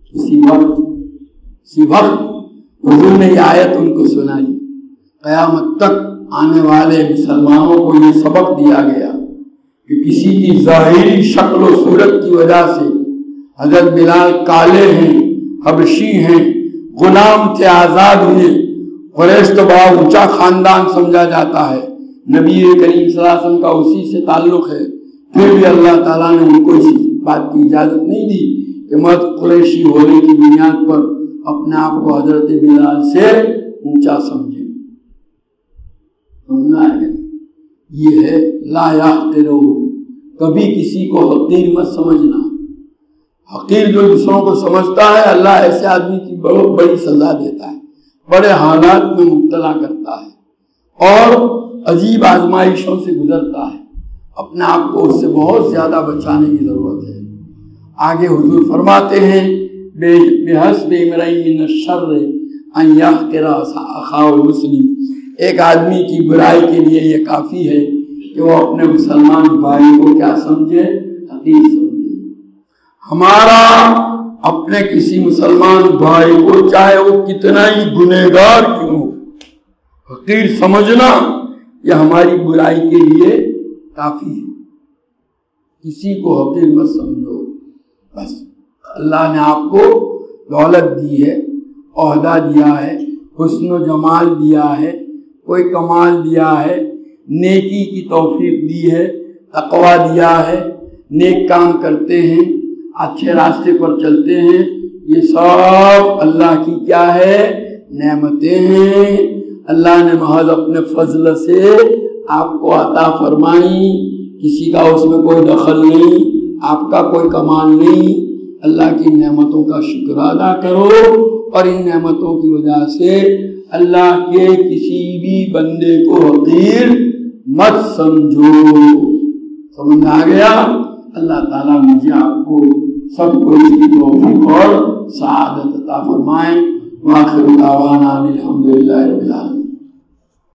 اسی وقت حضور نے یہ آیت ان کو سنائی۔ قیامت تک آنے والے مسلمانوں کو یہ سبق دیا گیا کہ کسی کی ظاہری شکل و صورت کی وجہ سے، حضرت بلال کالے ہیں، حبشی ہیں، غلام تھے، آزاد ہوئے، قریش تو بڑا اونچا خاندان سمجھا جاتا ہے، نبی کریم صلی اللہ علیہ وسلم کا اسی سے تعلق ہے، پھر بھی اللہ تعالیٰ نے ان کو اسی بات کی اجازت نہیں دی کہ مرد قریشی ہونے کی بنیاد پر اپنے آپ کو حضرت بلال سے اونچا سمجھے۔ یہ ہے لا یحقرہ، کبھی کسی کو حقیر مت سمجھنا۔ حقیر جو دوسروں کو سمجھتا ہے، اللہ ایسے آدمی کی بہت بڑی سزا دیتا ہے، بڑے حالات میں مبتلا کرتا ہے اور عجیب آزمائشوں سے گزرتا ہے، اپنے آپ کو اس سے بہت زیادہ بچانے کی ضرورت ہے۔ آگے حضور فرماتے ہیں بِحَسْبِ امْرِئٍ مِّنَ الشَّرِّ أَن يَحْقِرَ أَخَاهُ الْمُسْلِمَ، ایک آدمی کی برائی کے لیے یہ کافی ہے کہ وہ اپنے مسلمان بھائی کو کیا سمجھے؟ حقیر سمجھے۔ ہمارا اپنے کسی مسلمان بھائی کو چاہے وہ کتنا ہی گنہگار کیوں ہو، حقیر سمجھنا یہ ہماری برائی کے لیے کافی ہے۔ کسی کو حقیر مت سمجھو، بس اللہ نے آپ کو دولت دی ہے، عہدہ دیا ہے، حسن و جمال دیا ہے، کوئی کمال دیا ہے، نیکی کی توفیق دی ہے، تقویٰ دیا ہے، نیک کام کرتے ہیں، اچھے راستے پر چلتے ہیں، یہ سب اللہ کی کیا ہے؟ نعمتیں ہیں۔ اللہ نے محض اپنے فضل سے آپ کو عطا فرمائی، کسی کا اس میں کوئی دخل نہیں، آپ کا کوئی کمال نہیں۔ اللہ کی نعمتوں کا شکر ادا کرو اور ان نعمتوں کی وجہ سے اللہ کے کسی بھی بندے کو حقیر مت سمجھو۔ سمجھ آ گیا؟ اللہ تعالیٰ مجھے آپ کو سب کو اس کی توفیق اور سعادت عطا فرمائے۔ وآخر دعوانا الحمدللہ رب العالمین۔